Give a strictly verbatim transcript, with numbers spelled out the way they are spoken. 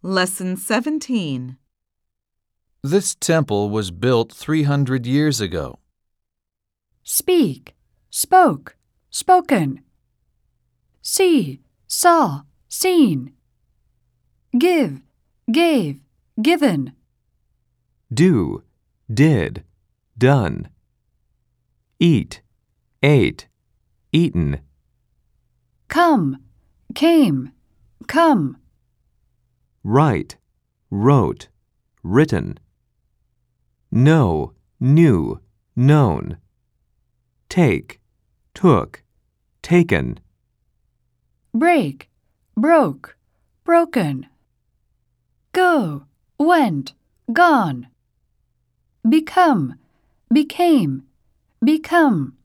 Lesson seventeen. This temple was built three hundred years ago. Speak, spoke, spoken. See, saw, seen. Give, gave, given. Do, did, done. Eat, ate, eaten. Come, came, come. Write, wrote, written. Know, knew, known. Take, took, taken. Break, broke, broken. Go, went, gone. Become, became, become.